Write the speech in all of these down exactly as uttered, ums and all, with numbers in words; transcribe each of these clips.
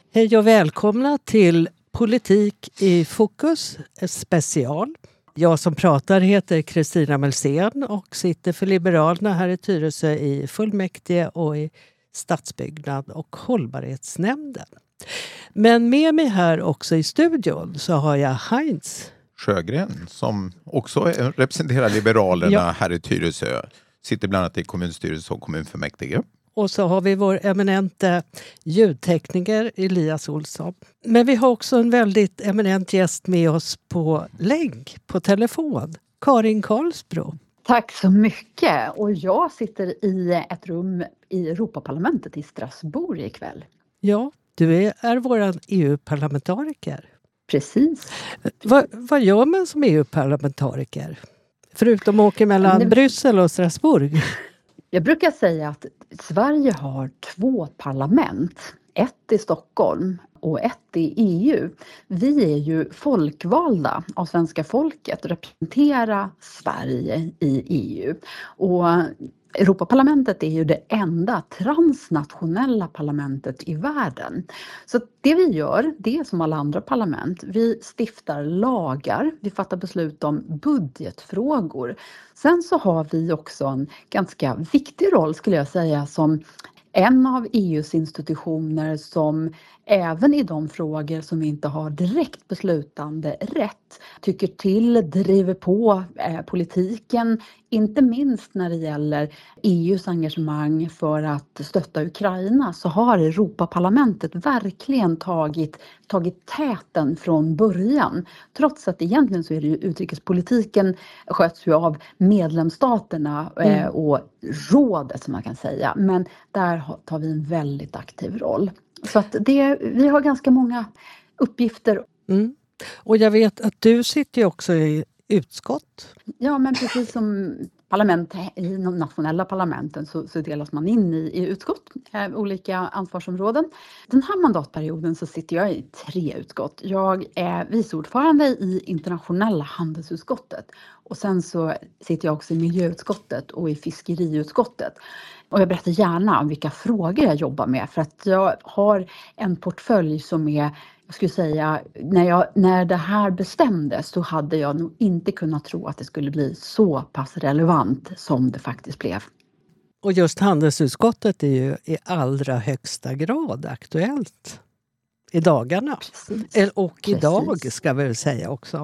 Hej och välkomna till Politik i fokus special. Jag som pratar heter Kristina Melsén och sitter för Liberalerna här i Tyresö i fullmäktige och i stadsbyggnad och hållbarhetsnämnden. Men med mig här också i studion så har jag Heinz Sjögren som också representerar Liberalerna ja. här i Tyresö. Sitter bland annat i kommunstyrelse och kommunfullmäktige. Och så har vi vår eminente ljudtekniker Elias Olsson. Men vi har också en väldigt eminent gäst med oss på länk, på telefon. Karin Karlsbro. Tack så mycket. Och jag sitter i ett rum i Europaparlamentet i Strasbourg ikväll. Ja, du är, är våran E U-parlamentariker. Precis. Va, vad gör man som E U-parlamentariker? Förutom att åka mellan det... Bryssel och Strasbourg. Jag brukar säga att Sverige har två parlament. Ett i Stockholm och ett i E U. Vi är ju folkvalda av svenska folket, representera Sverige i E U. Och Europaparlamentet är ju det enda transnationella parlamentet i världen. Så det vi gör, det är som alla andra parlament. Vi stiftar lagar, vi fattar beslut om budgetfrågor. Sen så har vi också en ganska viktig roll skulle jag säga som en av E U:s institutioner som även i de frågor som vi inte har direkt beslutande rätt tycker till, driver på eh, politiken, inte minst när det gäller E U:s engagemang för att stötta Ukraina så har Europaparlamentet verkligen tagit, tagit täten från början. Trots att egentligen så är det ju utrikespolitiken sköts ju av medlemsstaterna eh, mm. och rådet som man kan säga. Men där tar vi en väldigt aktiv roll. Så att det, vi har ganska många uppgifter. Mm. Och jag vet att du sitter ju också i utskott. Ja, men precis som parlament, i de nationella parlamenten så, så delas man in i, i utskott, eh, olika ansvarsområden. Den här mandatperioden så sitter jag i tre utskott. Jag är viceordförande i internationella handelsutskottet och sen så sitter jag också i miljöutskottet och i fiskeriutskottet. Och jag berättar gärna om vilka frågor jag jobbar med för att jag har en portfölj som är, jag skulle säga, när, jag, när det här bestämdes så hade jag nog inte kunnat tro att det skulle bli så pass relevant som det faktiskt blev. Och just handelsutskottet är ju i allra högsta grad aktuellt i dagarna. Precis. Och Precis. Idag ska vi väl säga också.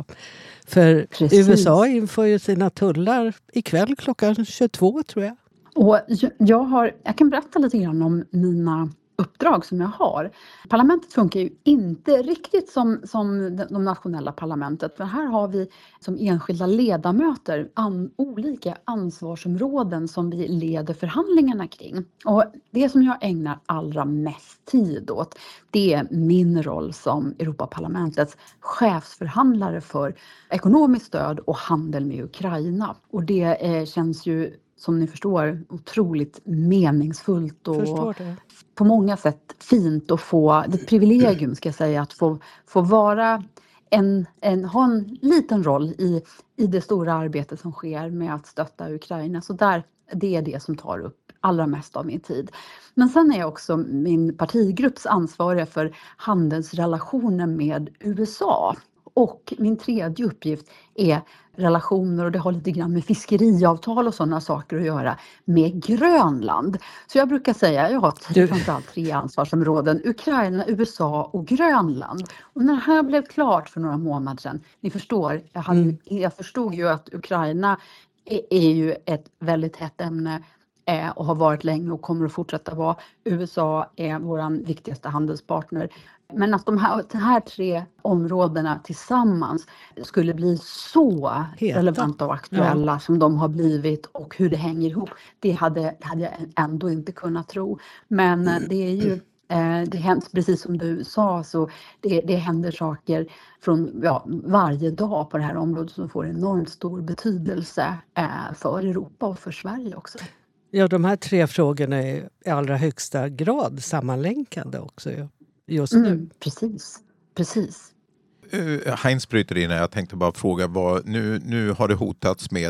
För Precis. U S A inför ju sina tullar ikväll klockan tjugotvå tror jag. Och jag, har, jag kan berätta lite grann om mina uppdrag som jag har. Parlamentet funkar ju inte riktigt som, som de nationella parlamentet. För här har vi som enskilda ledamöter an, olika ansvarsområden som vi leder förhandlingarna kring. Och det som jag ägnar allra mest tid åt det är min roll som Europaparlamentets chefsförhandlare för ekonomiskt stöd och handel med Ukraina. Och det eh, känns ju som ni förstår otroligt meningsfullt och på många sätt fint att få, det är ett privilegium ska jag säga, att få, få vara en, en, ha en liten roll i, i det stora arbetet som sker med att stötta Ukraina. Så där, det är det som tar upp allra mest av min tid. Men sen är jag också min partigrupps ansvarig för handelsrelationer med U S A. Och min tredje uppgift är relationer och det har lite grann med fiskeriavtal och sådana saker att göra med Grönland. Så jag brukar säga, jag har tre, framförallt tre ansvarsområden, Ukraina, U S A och Grönland. Och när det här blev klart för några månader sedan, ni förstår, jag, hade, mm. jag förstod ju att Ukraina är, är ju ett väldigt hett ämne eh, och har varit länge och kommer att fortsätta vara. U S A är vår viktigaste handelspartner. Men att de här, de här tre områdena tillsammans skulle bli så Heta. relevanta och aktuella ja. som de har blivit och hur det hänger ihop. Det hade, hade jag ändå inte kunnat tro. Men mm. det är ju, eh, det händer, precis som du sa, så det, det händer saker från ja, varje dag på det här området som får enormt stor betydelse eh, för Europa och för Sverige också. Ja, de här tre frågorna är i allra högsta grad sammanlänkande också ju. Just nu. Mm, precis, precis. Uh, Heinz bryter in. Jag tänkte bara fråga, vad, nu, nu har det hotats med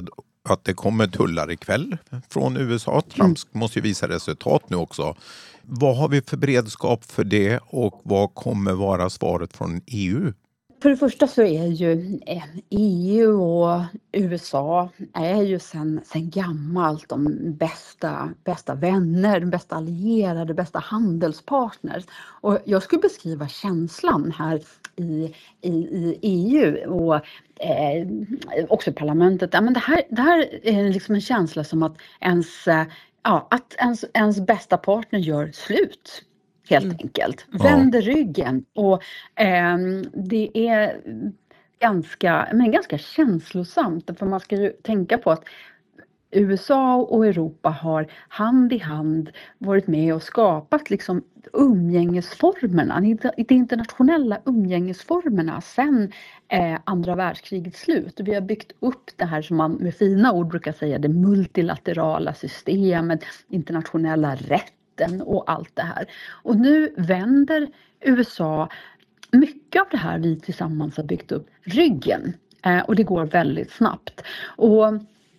att det kommer tullar ikväll från U S A. Trump mm. måste ju visa resultat nu också. Vad har vi för beredskap för det och vad kommer vara svaret från E U? För det första så är ju E U och U S A är ju sedan sen gammalt de bästa, bästa vänner, de bästa allierade, bästa handelspartners. Och jag skulle beskriva känslan här i, i, i E U och eh, också i parlamentet. Ja, men det, här, det här är liksom en känsla som att ens, ja, att ens, ens bästa partner gör slut. Helt mm. enkelt. Vänder ja. ryggen. Och eh, det är ganska, men ganska känslosamt. För man ska ju tänka på att U S A och Europa har hand i hand varit med och skapat liksom umgängesformerna, de internationella umgängesformerna sedan eh, andra världskrigets slut. Vi har byggt upp det här som man med fina ord brukar säga, det multilaterala systemet, internationella rätt och allt det här. Och nu vänder U S A mycket av det här vi tillsammans har byggt upp ryggen. Eh, och det går väldigt snabbt. Och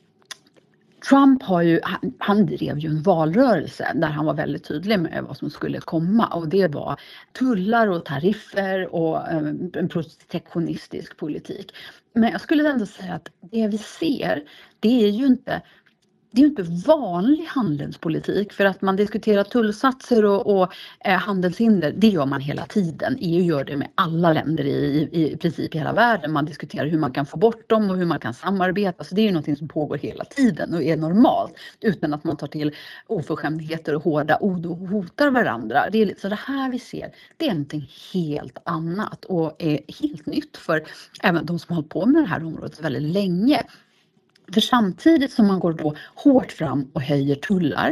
Trump har ju, han, han drev ju en valrörelse där han var väldigt tydlig med vad som skulle komma. Och det var tullar och tariffer och eh, en protektionistisk politik. Men jag skulle ändå säga att det vi ser, det är ju inte... Det är ju inte vanlig handelspolitik, för att man diskuterar tullsatser och, och eh, handelshinder, det gör man hela tiden. E U gör det med alla länder i, i, i princip i hela världen. Man diskuterar hur man kan få bort dem och hur man kan samarbeta. Så det är ju något som pågår hela tiden och är normalt utan att man tar till oförskämdheter och hårda ord och hotar varandra. Det är, så det här vi ser, det är någonting helt annat och är helt nytt för även de som har hållit på med det här området väldigt länge. För samtidigt som man går då hårt fram och höjer tullar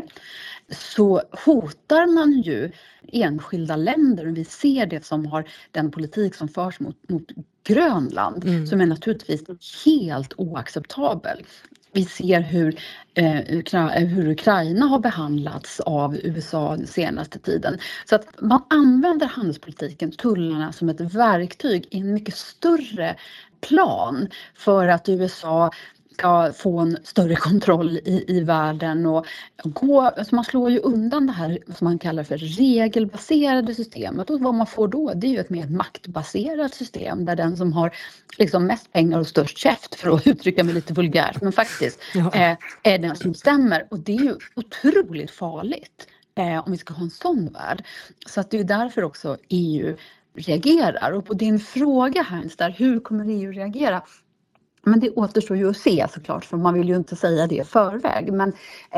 så hotar man ju enskilda länder. Och vi ser det som har den politik som förs mot, mot Grönland mm. som är naturligtvis helt oacceptabel. Vi ser hur, eh, hur Ukraina har behandlats av U S A den senaste tiden. Så att man använder handelspolitiken, tullarna, som ett verktyg i en mycket större plan för att U S A ska få en större kontroll i, i världen och gå, alltså man slår ju undan det här som man kallar för regelbaserade systemet, och vad man får då, det är ju ett mer maktbaserat system där den som har liksom mest pengar och störst käft, för att uttrycka mig lite vulgärt, men faktiskt ja. är, är den som stämmer, och det är ju otroligt farligt eh, om vi ska ha en sån värld. Så att det är därför också E U reagerar. Och på din fråga Hans där, hur kommer E U reagera? Men det återstår ju att se såklart, för man vill ju inte säga det i förväg. Men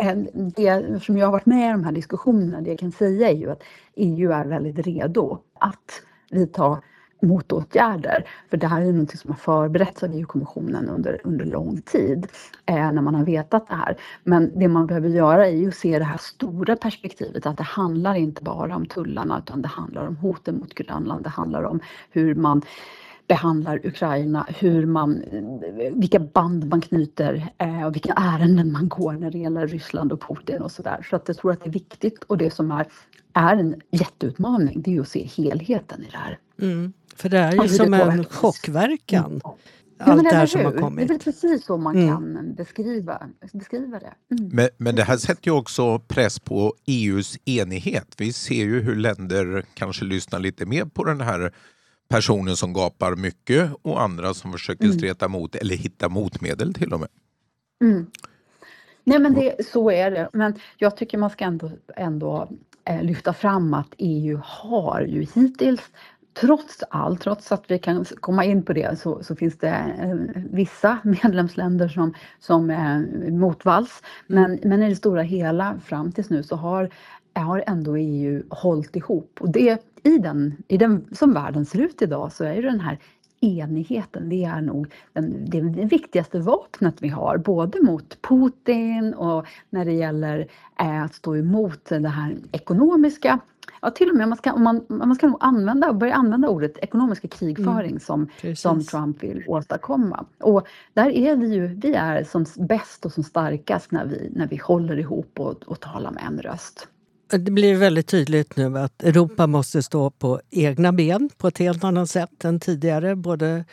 det som jag har varit med i de här diskussionerna, det jag kan säga är ju att E U är väldigt redo att vidta motåtgärder. För det här är något som har förberetts av E U-kommissionen under, under lång tid eh, när man har vetat det här. Men det man behöver göra är ju att se det här stora perspektivet, att det handlar inte bara om tullarna utan det handlar om hoten mot Grönland, det handlar om hur man behandlar Ukraina, hur man, vilka band man knyter eh, och vilka ärenden man går när det gäller Ryssland och Putin och sådär. Så att jag tror att det är viktigt, och det som är, är en jätteutmaning, det är ju att se helheten i det här. Mm. För det är ju som en chockverkan. Mm. Allt det här som har kommit. Det är väl precis så man mm. kan beskriva, beskriva det. Mm. Men, men det här sätter ju också press på E U:s enighet. Vi ser ju hur länder kanske lyssnar lite mer på den här personen som gapar mycket och andra som försöker mm. streta emot eller hitta motmedel till och med. Mm. Nej, men det, så är det. Men jag tycker man ska ändå, ändå eh, lyfta fram att E U har ju hittills, trots allt, trots att vi kan komma in på det, så, så finns det eh, vissa medlemsländer som, som är motvalls. Men, men i det stora hela fram tills nu så har, har ändå E U hållit ihop. Och det, i, den, i den som världen ser ut idag, så är den här enigheten, det är nog den, det, det viktigaste vapnet vi har, både mot Putin och när det gäller eh, att stå emot det här ekonomiska. Ja, till och med man ska, om man, man ska nog använda, börja använda ordet ekonomiska krigföring mm, som, som Trump vill åstadkomma. Och där är vi ju, vi är som bäst och som starkast när vi, när vi håller ihop och, och talar med en röst. Det blir väldigt tydligt nu att Europa måste stå på egna ben på ett helt annat sätt än tidigare. Både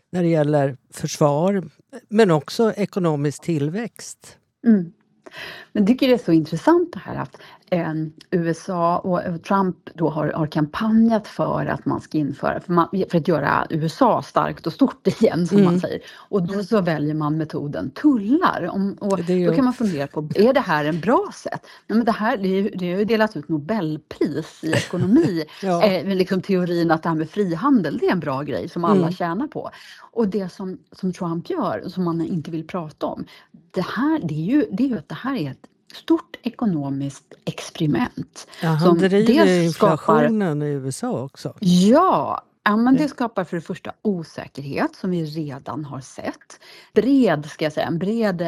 när det gäller försvar, men också ekonomisk tillväxt. Mm. Men jag tycker det är så intressant det här att eh, U S A och Trump då har, har kampanjat för att man ska införa, för, man, för att göra U S A starkt och stort igen som mm. man säger. Och då så väljer man metoden tullar. Om, och då kan man fundera på, är det här en bra sätt? Nej, men det här det är, det är ju delat ut Nobelpris i ekonomi. ja. eh, liksom teorin att det här med frihandel, det är en bra grej som alla mm. tjänar på. Och det som, som Trump gör, som man inte vill prata om, det här det är ju, det är ju att det här är ett stort ekonomiskt experiment. Ja, han driver inflationen i U S A också. Ja, ja, men det skapar för det första osäkerhet som vi redan har sett. Bred, ska jag säga, en bred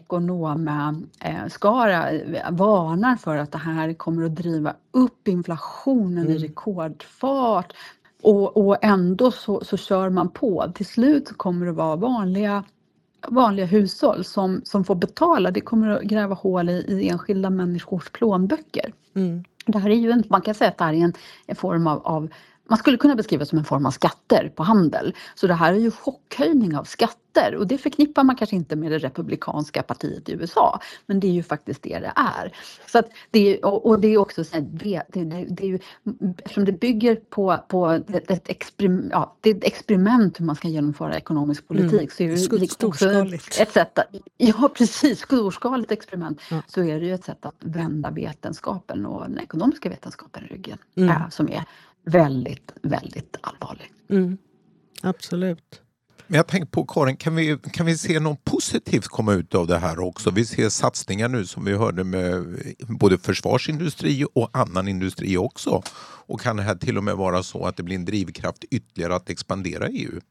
ekonomskara eh, varnar för att det här kommer att driva upp inflationen mm. i rekordfart. Och, och ändå så, så kör man på. Till slut kommer det vara vanliga, vanliga hushåll som, som får betala. Det kommer att gräva hål i, i enskilda människors plånböcker. Mm. Det här är ju en, man kan säga att det här är en, en form av, av man skulle kunna beskriva som en form av skatter på handel. Så det här är ju chockhöjning av skatter. Och det förknippar man kanske inte med det republikanska partiet i U S A. Men det är ju faktiskt det det är. Så att det är, och det är också så här, det, det, det är ju, eftersom det bygger på, på ett, ett, experiment, ja, det är ett experiment hur man ska genomföra ekonomisk politik. Mm. Så är det liksom storskaligt. Ett sätt att, ja, precis. Storskaligt experiment. Mm. Så är det ju ett sätt att vända vetenskapen och den ekonomiska vetenskapen i ryggen. Mm. Äh, som är väldigt, väldigt allvarlig. Mm, absolut. Men jag tänker på, Karin, kan vi, kan vi se något positivt komma ut av det här också? Vi ser satsningar nu som vi hörde med både försvarsindustri och annan industri också. Och kan det här till och med vara så att det blir en drivkraft ytterligare att expandera E U?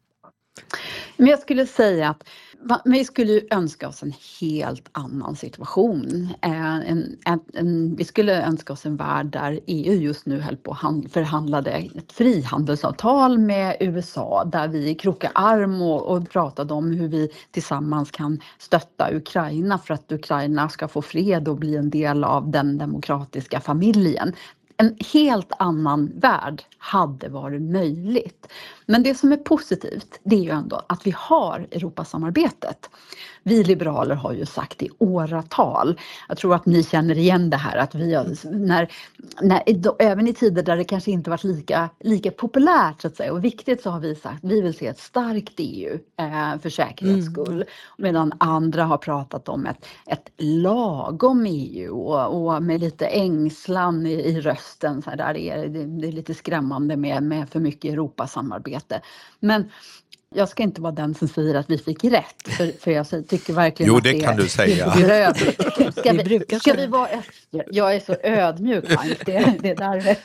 Men jag skulle säga att vi skulle ju önska oss en helt annan situation. En, en, en, vi skulle önska oss en värld där E U just nu höll på att förhandlade ett frihandelsavtal med U S A. Där vi krokade arm och, och pratade om hur vi tillsammans kan stötta Ukraina för att Ukraina ska få fred och bli en del av den demokratiska familjen. En helt annan värld hade varit möjligt. Men det som är positivt, det är ju ändå att vi har Europasamarbetet. Vi liberaler har ju sagt i åratal, jag tror att ni känner igen det här, att vi har, när, när, även i tider där det kanske inte varit lika, lika populärt så att säga, och viktigt, så har vi sagt att vi vill se ett starkt E U eh, för säkerhets skull. Mm. Medan andra har pratat om ett, ett lagom E U och, och med lite ängslan i, i rösten. Så här, där det, är, det, det är lite skrämmande med, med för mycket Europasamarbete. Men jag ska inte vara den som säger att vi fick rätt. För, för jag tycker verkligen jo, att det, det kan du säga. Ska vi, ska vi vara efter? Jag är så ödmjuk. Det, det där.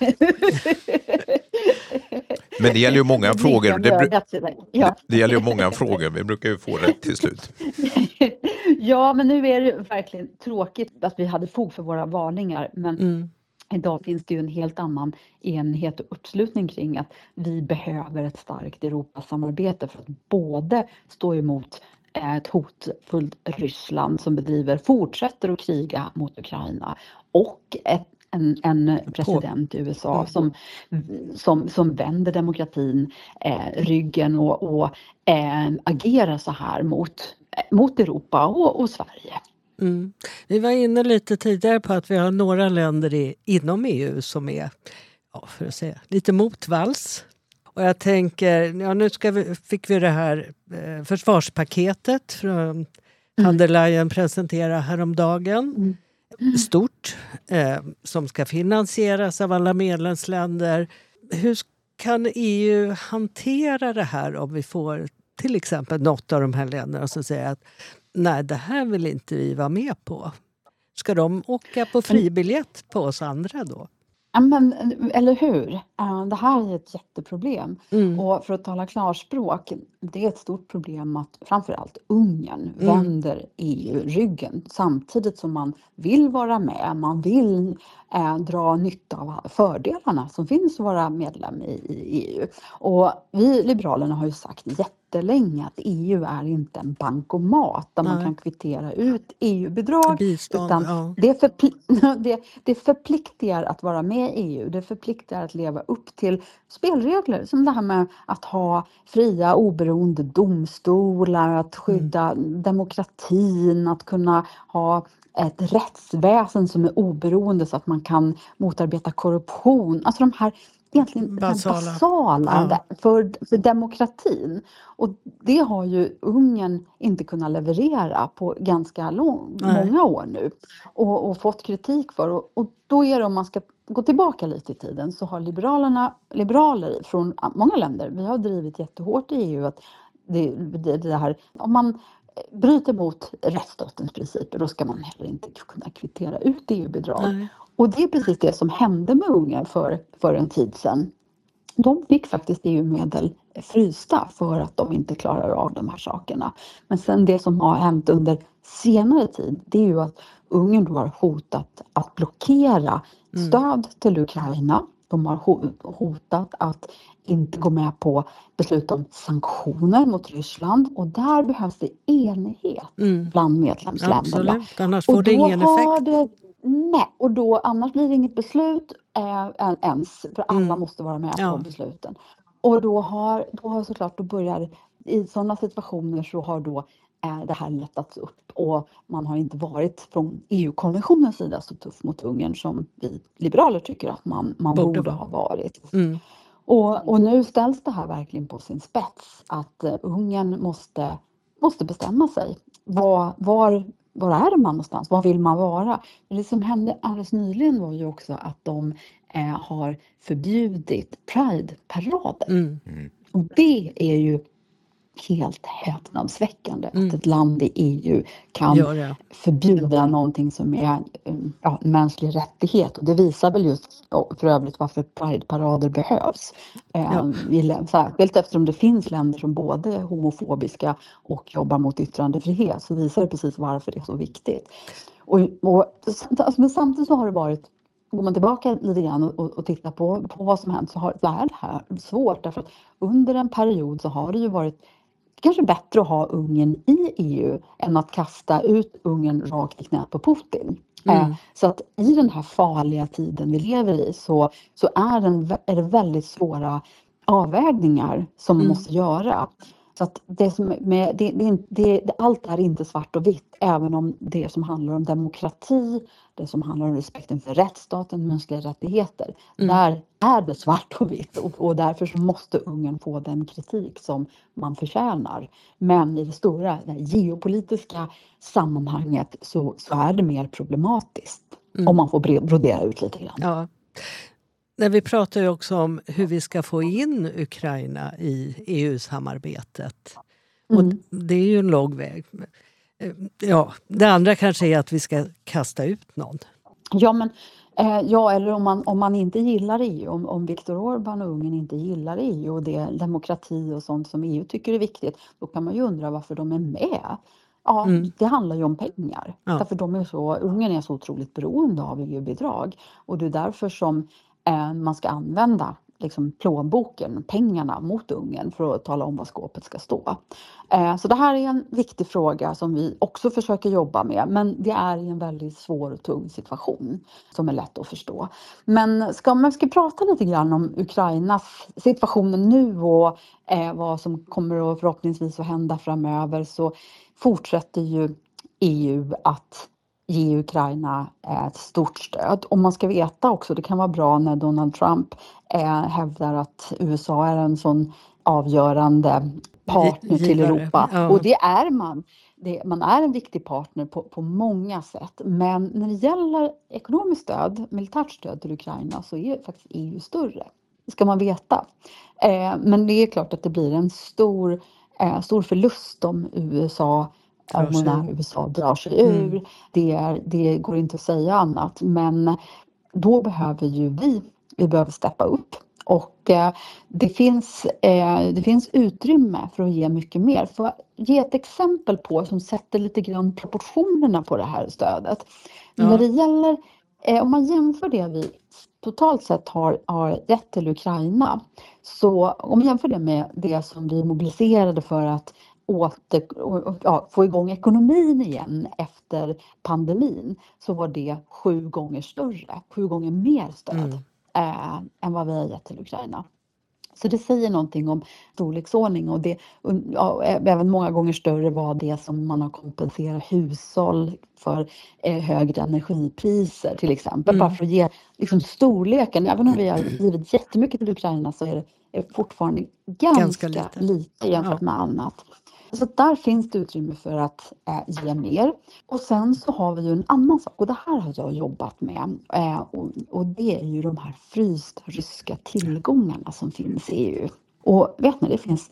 Men det gäller ju många frågor. Det, det, det gäller ju många frågor. Vi brukar ju få rätt till slut. Ja, men nu är det verkligen tråkigt att vi hade fog för våra varningar. Men mm. idag finns det ju en helt annan enhet och uppslutning kring att vi behöver ett starkt Europasamarbete för att både stå emot ett hotfullt Ryssland som bedriver, fortsätter att kriga mot Ukraina, och ett, en, en president i U S A som, som, som vänder demokratin eh, ryggen och, och eh, agerar så här mot, mot Europa och, och Sverige. Mm. Vi var inne lite tidigare på att vi har några länder i, inom E U som är, ja, för att säga, lite motvalls. Och jag tänker, ja, nu ska vi, fick vi det här eh, försvarspaketet från mm. van der Leyen presentera häromdagen. Mm. Mm. Stort, eh, som ska finansieras av alla medlemsländer. Hur kan E U hantera det här om vi får till exempel något av de här länderna som säger att nej, det här vill inte vi vara med på. Ska de åka på fribiljett på oss andra då? Ja, men, eller hur? Det här är ett jätteproblem. Mm. Och för att tala klarspråk, det är ett stort problem att framförallt Ungern mm. vänder E U ryggen. Samtidigt som man vill vara med, man vill eh, dra nytta av fördelarna som finns att vara medlem i, i E U. Och vi liberalerna har ju sagt jätte jättelänge att E U är inte en bankomat där man Nej. kan kvittera ut E U-bidrag. Bistånd, Utan ja. det, förpli- det, det förpliktigar att vara med i E U. Det förpliktigar att leva upp till spelregler. Som det här med att ha fria oberoende domstolar, att skydda mm. demokratin, att kunna ha ett rättsväsen som är oberoende så att man kan motarbeta korruption. Alltså de här egentligen basala, basala ja. för, för demokratin. Och det har ju Ungern inte kunnat leverera på ganska lång, många år nu. Och, och fått kritik för. Och, och då är det, om man ska gå tillbaka lite i tiden, så har liberalerna, liberaler från många länder, vi har drivit jättehårt i E U att det, det, det här, om man bryter mot rättsstatens principer, då ska man heller inte kunna kvittera ut E U-bidrag. Nej. Och det är precis det som hände med Ungern för, för en tid sedan. De fick faktiskt E U-medel frysta för att de inte klarar av de här sakerna. Men sen det som har hänt under senare tid, det är ju att Ungern då har hotat att blockera mm. stöd till Ukraina. De har hotat att inte gå med på beslut om sanktioner mot Ryssland. Och där behövs det enighet mm. bland medlemsländerna. Absolut, annars får det ingen effekt. Det, nej, och då annars blir det inget beslut äh, ens. För alla mm. måste vara med ja. på besluten. Och då har, då har såklart, då börjar, i sådana situationer så har då äh, det här lättats upp. Och man har inte varit från E U-konventionens sida så tuff mot Ungern som vi liberaler tycker att man, man borde, borde ha varit. Mm. Och, och nu ställs det här verkligen på sin spets. Att uh, Ungern måste, måste bestämma sig. Var, var, var är man någonstans? Var vill man vara? Det som hände alldeles nyligen var ju också att de eh, har förbjudit Pride-parader. Mm. Mm. Och det är ju helt häpnadsväckande mm. att ett land i E U kan förbjuda någonting som är ja, en mänsklig rättighet. Och det visar väl just för övrigt varför Pride-parader behövs. Ja. Eh, särskilt eftersom det finns länder som både är homofobiska och jobbar mot yttrandefrihet, så visar det precis varför det är så viktigt. Och, och, alltså, men samtidigt så har det varit, går man tillbaka lite grann och, och tittar på, på vad som hänt, så har det här svårt. Därför att under en period så har det ju varit kanske bättre att ha Ungern i E U än att kasta ut Ungern rakt i knät på Putin. Mm. Eh, så att i den här farliga tiden vi lever i så, så är, den, är det väldigt svåra avvägningar som man mm. måste göra. Så att det som med, det, det, det, det, allt är inte svart och vitt, även om det som handlar om demokrati, det som handlar om respekten för rättsstaten, mänskliga rättigheter, mm. där är det svart och vitt. Och, och därför så måste Ungern få den kritik som man förtjänar. Men i det stora, det geopolitiska sammanhanget så, så är det mer problematiskt. Mm. Om man får brodera ut lite grann. Ja. När vi pratar ju också om hur vi ska få in Ukraina i E U-samarbetet. Mm. Och det är ju en lång väg. Ja, det andra kanske är att vi ska kasta ut någon. Ja, men eh, ja, eller om man, om man inte gillar E U, om, om Viktor Orbán och Ungern inte gillar E U och det är demokrati och sånt som E U tycker är viktigt, då kan man ju undra varför de är med. Ja, mm. det handlar ju om pengar. Ja. Därför de är så, Ungern är så otroligt beroende av E U-bidrag. Och det är därför som eh, man ska använda liksom, plånboken, pengarna mot Ungern för att tala om vad skåpet ska stå. Eh, så det här är en viktig fråga som vi också försöker jobba med. Men det är en väldigt svår och tung situation som är lätt att förstå. Men ska man ska prata lite grann om Ukrainas situation nu och eh, vad som kommer att förhoppningsvis att hända framöver, så fortsätter ju E U att ge Ukraina ett stort stöd. Och man ska veta också, det kan vara bra när Donald Trump eh, hävdar att U S A är en sån avgörande partner G- till Europa. Ja. Och det är man. Det, man är en viktig partner på, på många sätt. Men när det gäller ekonomiskt stöd, militärt stöd till Ukraina, så är faktiskt E U större. Det ska man veta. Eh, men det är klart att det blir en stor, eh, stor förlust om U S A Om när U S A drar sig ur. Mm. Det, är, det går inte att säga annat. Men då behöver ju vi, vi behöver steppa upp. Och eh, det, finns, eh, det finns utrymme för att ge mycket mer. För att ge ett exempel på som sätter lite grann proportionerna på det här stödet. Ja. När det gäller Eh, om man jämför det vi totalt sett har, har gett till Ukraina, så om man jämför det med det som vi mobiliserade för att åter, ja, få igång ekonomin igen efter pandemin, så var det sju gånger större, sju gånger mer stöd mm. eh, än vad vi har gett till Ukraina. Så det säger någonting om storleksordning, och det, ja, även många gånger större var det som man har kompenserat hushåll för eh, högre energipriser till exempel. Mm. Bara för att ge liksom, storleken, även om vi har givit jättemycket till Ukraina, så är det, är det fortfarande ganska, ganska lite. lite jämfört ja. med annat. Så där finns det utrymme för att eh, ge mer. Och sen så har vi ju en annan sak, och det här har jag jobbat med. Eh, och, och det är ju de här frysta ryska tillgångarna som finns i E U. Och vet ni, det finns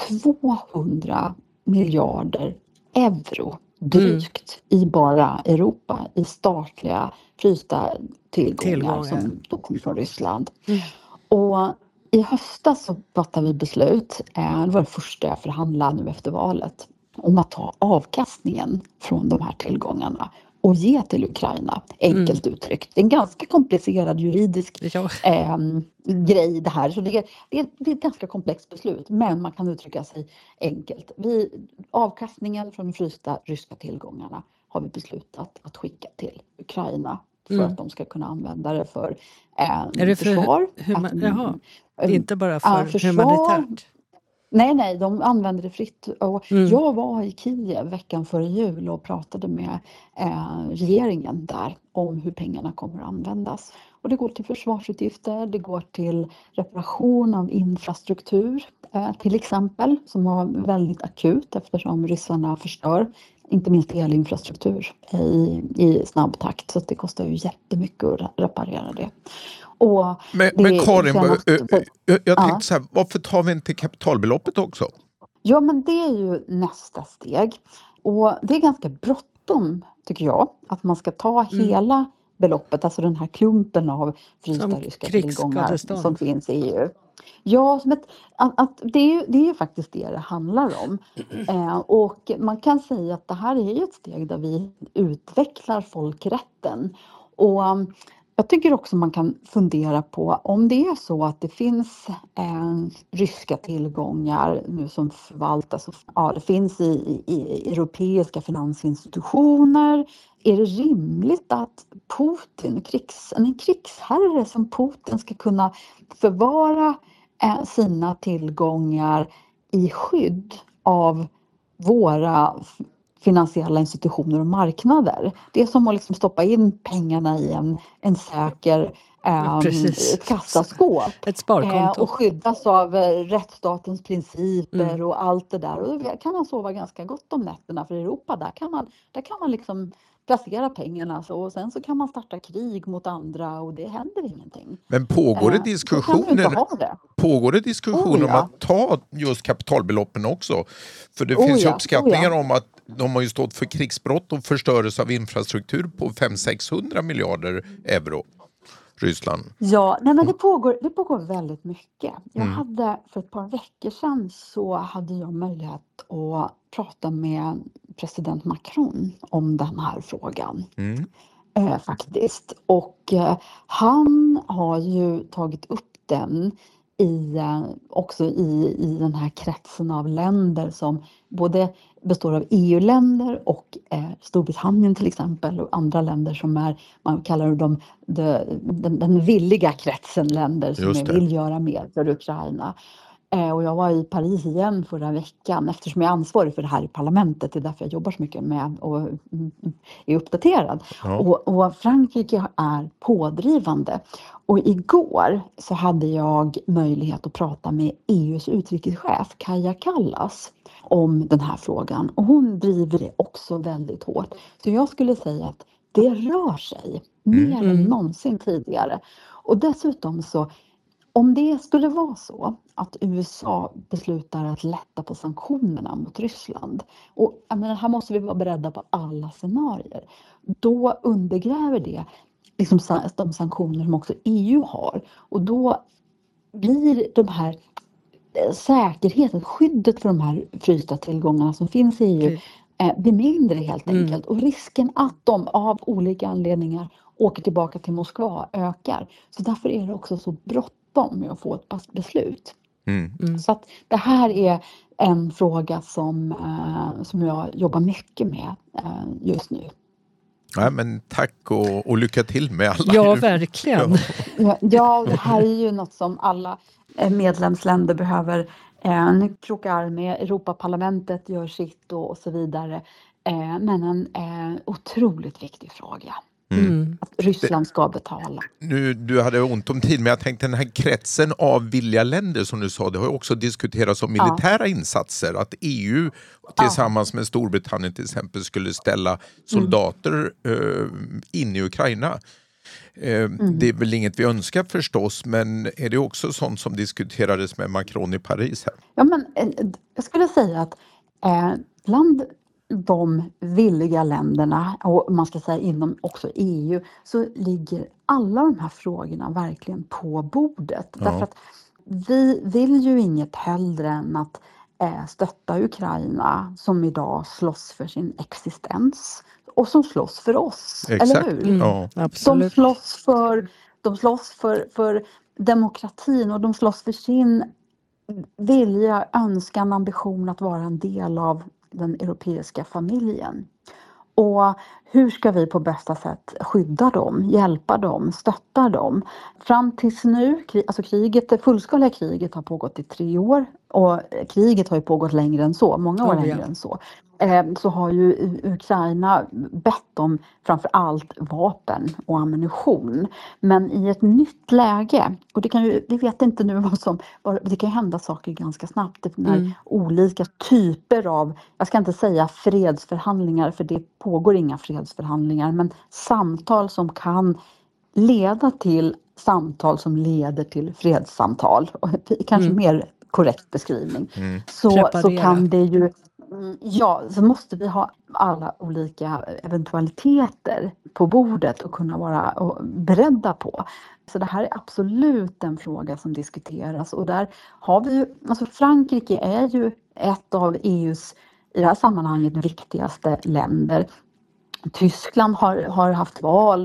tvåhundra miljarder euro drygt mm. i bara Europa i statliga frysta tillgångar, tillgångar. som kommer från Ryssland. Mm. Och i höstas så fattade vi beslut, det var det första jag förhandlade nu efter valet, om att ta avkastningen från de här tillgångarna och ge till Ukraina, enkelt mm. uttryckt. Det är en ganska komplicerad juridisk ja. eh, grej det här, så det är, det, är, det är ett ganska komplext beslut, men man kan uttrycka sig enkelt. Vi, avkastningen från de frysta ryska tillgångarna har vi beslutat att skicka till Ukraina. För mm. att de ska kunna använda det för, eh, är det för försvar. Huma, att, jaha, inte bara för äh, försvar, humanitärt? Nej, nej, de använder det fritt. Och mm. jag var i Kiev veckan före jul och pratade med eh, regeringen där om hur pengarna kommer att användas. Och det går till försvarsutgifter, det går till reparation av infrastruktur eh, till exempel, som var väldigt akut eftersom ryssarna förstör inte minst elinfrastruktur i, i snabb takt. Så att det kostar ju jättemycket att reparera det. Och men, det men Karin, senaste, jag, jag ja. tänkte så här, varför tar vi inte kapitalbeloppet också? Ja, men det är ju nästa steg. Och det är ganska bråttom, tycker jag, att man ska ta mm. hela beloppet, alltså den här klumpen av frysta ryska tillgångar som finns i E U. Ja, som ett, att, att det, är ju, det är ju faktiskt det det handlar om. Eh, och man kan säga att det här är ju ett steg där vi utvecklar folkrätten. Och um, jag tycker också man kan fundera på om det är så att det finns eh, ryska tillgångar nu som förvaltas. Ja, det finns i, i, i europeiska finansinstitutioner. Är det rimligt att Putin, krigs, en krigsherre som Putin, ska kunna förvara eh, sina tillgångar i skydd av våra finansiella institutioner och marknader? Det är som att liksom stoppa in pengarna i en, en säker eh, ett kassaskåp. Ett sparkonto. Eh, och skyddas av eh, rättsstatens principer mm. och allt det där. Och då kan man sova ganska gott om nätterna, för Europa, där kan man, där kan man liksom placera pengarna så, och sen så kan man starta krig mot andra och det händer ingenting. Men pågår det diskussioner, eh, det. Pågår det diskussioner oh, ja. om att ta just kapitalbeloppen också? För det oh, finns ju ja. uppskattningar oh, ja. om att de har ju stått för krigsbrott och förstörelse av infrastruktur på fem till sexhundra miljarder euro. Ryssland. Ja, nej, men det pågår, det pågår väldigt mycket. Jag mm. hade för ett par veckor sedan så hade jag möjlighet att prata med president Macron om den här frågan. Mm. Eh, faktiskt. Och eh, han har ju tagit upp den i, eh, också i, i den här kretsen av länder som både består av E U-länder och eh, Storbritannien till exempel, och andra länder som är, man kallar dem de, den, den villiga kretsen länder som är, vill göra mer för Ukraina. Eh, och jag var i Paris igen förra veckan eftersom jag är ansvarig för det här i parlamentet. Det är därför jag jobbar så mycket med och mm, är uppdaterad. Ja. Och, och Frankrike är pådrivande. Och igår så hade jag möjlighet att prata med E U:s utrikeschef Kaja Kallas om den här frågan. Och hon driver det också väldigt hårt. Så jag skulle säga att det rör sig mer mm. än någonsin tidigare. Och dessutom så, om det skulle vara så att U S A beslutar att lätta på sanktionerna mot Ryssland, och jag menar, här måste vi vara beredda på alla scenarier, då undergräver det liksom de sanktioner som också E U har. Och då blir de här säkerheten, skyddet för de här frysta tillgångarna som finns i E U okay. eh, blir mindre helt enkelt. Mm. Och risken att de av olika anledningar åker tillbaka till Moskva ökar. Så därför är det också så bråttom med att få ett beslut. Mm. Mm. Så att det här är en fråga som, eh, som jag jobbar mycket med eh, just nu. Ja, men tack och, och lycka till med alla. Ja, verkligen. Ja, ja, det här är ju något som alla medlemsländer behöver eh, kroka arm med. Europaparlamentet gör sitt och, och så vidare. Eh, men en eh, otroligt viktig fråga. Mm. Att Ryssland ska betala. Nu, du hade ont om tid, men jag tänkte den här kretsen av villiga länder som du sa, det har ju också diskuterats om militära ja. insatser. Att E U tillsammans ja. med Storbritannien till exempel skulle ställa soldater mm. uh, in i Ukraina. Uh, mm. Det är väl inget vi önskar förstås, men är det också sånt som diskuterades med Macron i Paris här? Ja, men jag skulle säga att eh, bland de villiga länderna, och man ska säga inom också E U, så ligger alla de här frågorna verkligen på bordet. Ja. Därför att vi vill ju inget hellre än att eh, stötta Ukraina som idag slåss för sin existens och som slåss för oss. Exakt. Eller hur? Mm, ja. De slåss för, de slåss för, för demokratin och de slåss för sin vilja, önskan, ambition att vara en del av den europeiska familjen. Och hur ska vi på bästa sätt skydda dem, hjälpa dem, stötta dem? Fram tills nu, alltså kriget, det fullskaliga kriget har pågått i tre år och kriget har ju pågått längre än så, många år oh, längre ja. än så. Så har ju Ukraina bett om framför allt vapen och ammunition. Men i ett nytt läge, och det kan ju, vi vet inte nu vad som, det kan hända saker ganska snabbt när mm. olika typer av, jag ska inte säga fredsförhandlingar för det pågår inga fredsförhandlingar, men samtal som kan leda till samtal som leder till fredssamtal, och kanske mm. mer korrekt beskrivning, mm. så, så kan det ju ja, så måste vi ha alla olika eventualiteter på bordet och kunna vara beredda på. Så det här är absolut en fråga som diskuteras, och där har vi ju, alltså Frankrike är ju ett av E U:s i det här sammanhanget viktigaste länder. Tyskland har, har haft val,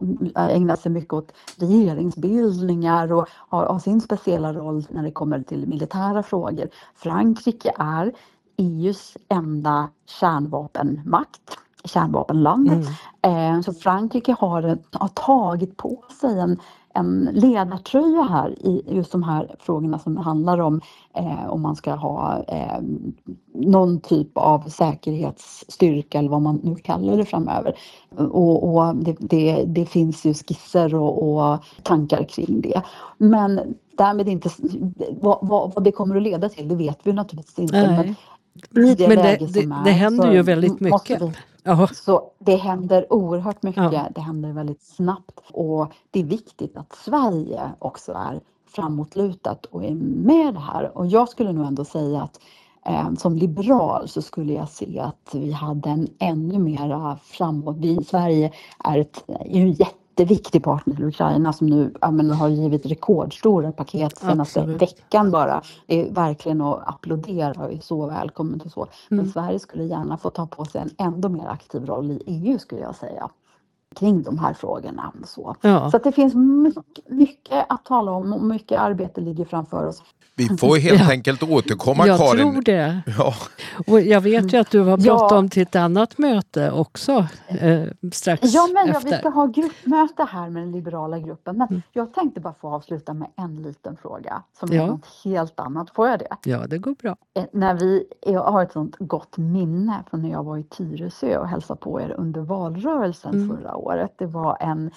ägnat sig mycket åt regeringsbildningar och har, har sin speciella roll när det kommer till militära frågor. Frankrike är E U:s enda kärnvapenmakt, kärnvapenland. Mm. Eh, så Frankrike har, har tagit på sig en, en ledartröja här i just de här frågorna som handlar om eh, om man ska ha eh, någon typ av säkerhetsstyrka eller vad man nu kallar det framöver. Och, och det, det, det finns ju skisser och, och tankar kring det. Men därmed inte vad, vad, vad det kommer att leda till, det vet vi naturligtvis inte. Nej. Men i det Men läge det, som är, det händer ju väldigt mycket. Vi, Jaha. så det händer oerhört mycket, ja. det händer väldigt snabbt, och det är viktigt att Sverige också är framåtlutat och är med här. Och jag skulle nog ändå säga att eh, som liberal så skulle jag se att vi hade en ännu mera framåt. Vi i Sverige är ett, en jätteviktig partner till Ukraina som nu ja, men, har givit rekordstora paket senaste Absolut. veckan bara. Det är verkligen att applådera och är så välkommen och så. Men mm. Sverige skulle gärna få ta på sig en ändå mer aktiv roll i E U skulle jag säga. Kring de här frågorna. Så, ja. så att det finns mycket, mycket att tala om och mycket arbete ligger framför oss. Vi får helt ja. enkelt återkomma, jag Karin. Jag tror det. Ja. Och jag vet ju att du var bråttom ja. till ett annat möte också eh, strax ja, men ja, efter. Vi ska ha gruppmöte här med den liberala gruppen. Men mm. jag tänkte bara få avsluta med en liten fråga som ja. är något helt annat. Får jag det? Ja, det går bra. Eh, när vi, jag har ett sånt gott minne från när jag var i Tyresö och hälsade på er under valrörelsen mm. förra året. Det var en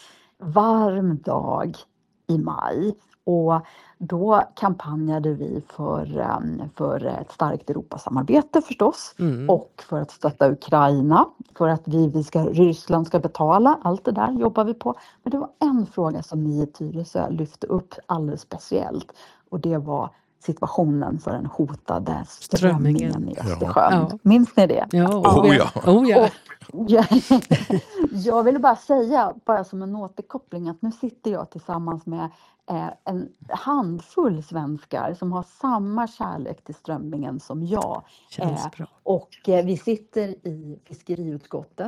varm dag i maj. Och då kampanjade vi för, för ett starkt Europasamarbete förstås. Mm. Och för att stötta Ukraina. För att vi, vi ska, Ryssland ska betala. Allt det där jobbar vi på. Men det var en fråga som ni i Tyresö lyfte upp alldeles speciellt. Och det var situationen för den hotade strömmingen, strömmingen i Östersjön. Ja. Minns ni det? Ja, oh ja. Oh ja. Och, jag, jag ville bara säga, bara som en återkoppling, att nu sitter jag tillsammans med eh, en handfull svenskar som har samma kärlek till strömmingen som jag. Känns bra. Eh, och eh, vi sitter i fiskeriutskottet.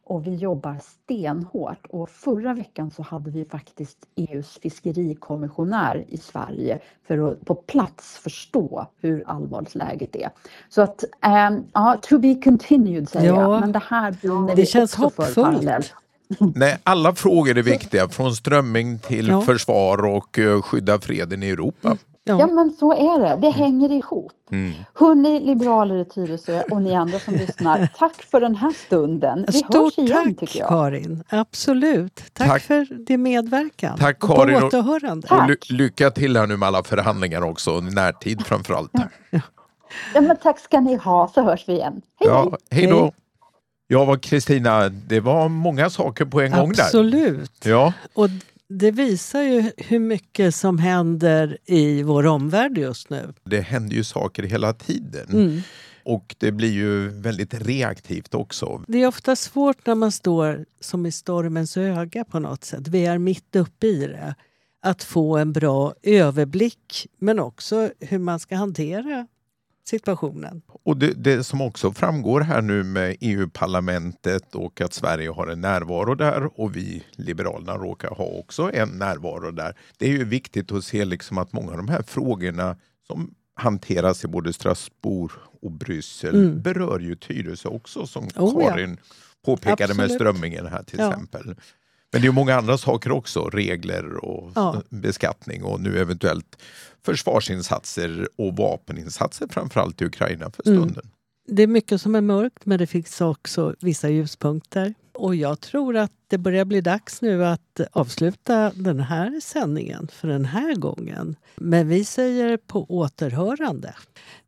och vi jobbar stenhårt. Och förra veckan så hade vi faktiskt E U:s fiskerikommissionär i Sverige för att på plats förstå hur allvarligt läget är. Så att, ähm, ja, to be continued säger Ja, jag. Men det här brinner det vi känns också för hoppfullt. parallellt. Nej, alla frågor är viktiga, från strömming till Ja. försvar och uh, skydda freden i Europa. Ja, Ja. men så är det. Det hänger ihop. Mm. Hörrni liberaler i Tyresö och ni andra som lyssnar, tack för den här stunden. Vi Stort hörs igen tack tycker jag. Karin, absolut. Tack, Tack. för din medverkan. Tack, och på Karin, och- återhörande. Tack. Och ly- lycka till här nu med alla förhandlingar också, i närtid framförallt. Ja, men tack ska ni ha, så hörs vi igen. Hej, hej. Ja, hej då. Hej. Ja, vad Kristina, det var många saker på en gång där. Absolut. Ja, Och det visar ju hur mycket som händer i vår omvärld just nu. det händer ju saker hela tiden. Mm. Och det blir ju väldigt reaktivt också. Det är ofta svårt när man står som i stormens öga på något sätt. Vi är mitt uppe i det. Att få en bra överblick, men också hur man ska hantera situationen. Och det, det som också framgår här nu med E U-parlamentet och att Sverige har en närvaro där och vi liberalerna råkar ha också en närvaro där. Det är ju viktigt att se liksom att många av de här frågorna som hanteras i både Strasbourg och Bryssel Mm. berör ju Tyresö också, som Oh, ja. Karin påpekade med Absolut. strömmingen här till Ja. exempel. Men det är ju många andra saker också, regler och Ja. beskattning och nu eventuellt försvarsinsatser och vapeninsatser framförallt i Ukraina för Mm. stunden. Det är mycket som är mörkt, men det finns också vissa ljuspunkter. Och jag tror att det börjar bli dags nu att avsluta den här sändningen för den här gången. Men vi säger på återhörande.